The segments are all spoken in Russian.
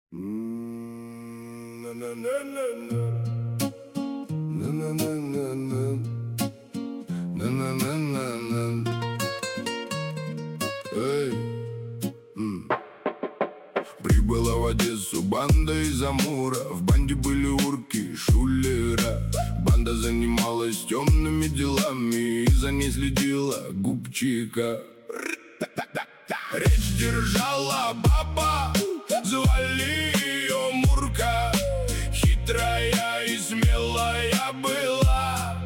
Прибыла в Одессу банда из Амура. В банде были урки, шулера. Банда занималась темными делами, и за ней следила губчика. Речь держала баба, звали ее Мурка. Хитрая и смелая была.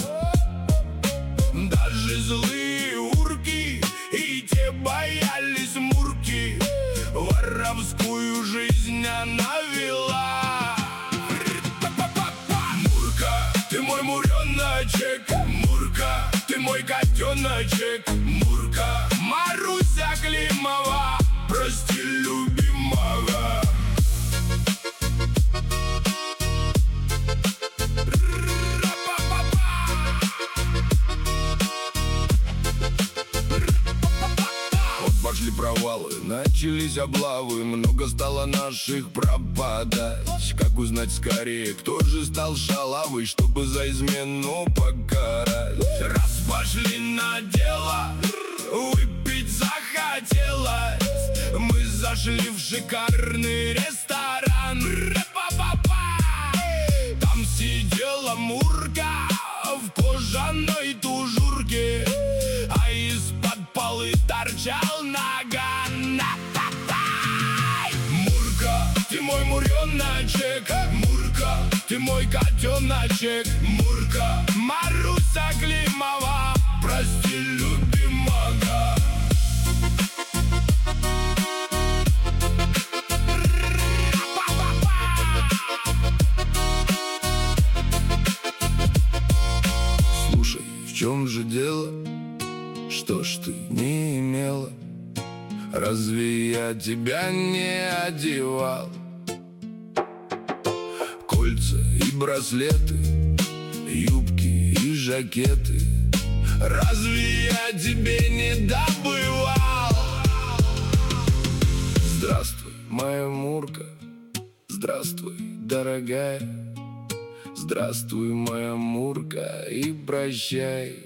Даже злые урки и те боялись Мурки. Воровскую жизнь она вела. Мурка, ты мой муреночек. Мурка, ты мой котеночек. Мурка, Маруся Климова, прости любимого. Пошли провалы, начались облавы, много стало наших пропадать. Как узнать скорее, кто же стал шалавой, чтобы за измену покарать? Раз пошли на дело, выпить захотелось, мы зашли в шикарный ресторан. Там сидела Мурка в кожаной тужурке, а из-под полы торчал наган. Мурка, ты мой муреночек. Мурка, ты мой котеночек. Мурка, Маруся Климова, прости любимого. Слушай, в чем же дело? Что ж ты не имела? Разве я тебя не одевал? Кольца и браслеты, юбки и жакеты, разве я тебе не добывал? Здравствуй, моя Мурка. Здравствуй, дорогая. Здравствуй, моя Мурка, и прощай.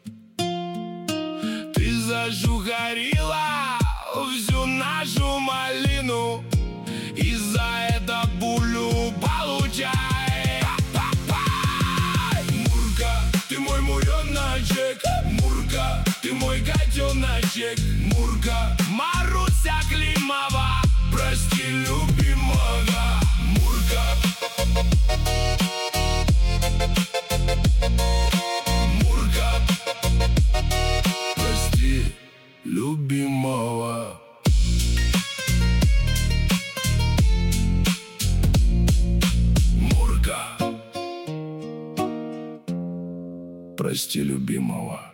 Ты зажугарила всю нашу малину, и за это пулю получай. Мурка, ты мой муреночек. Мурка, ты мой котеночек. Мурка, Маруся Климова, прости любимого. Мурка, Мурка, прости любимого. Мурка, прости любимого.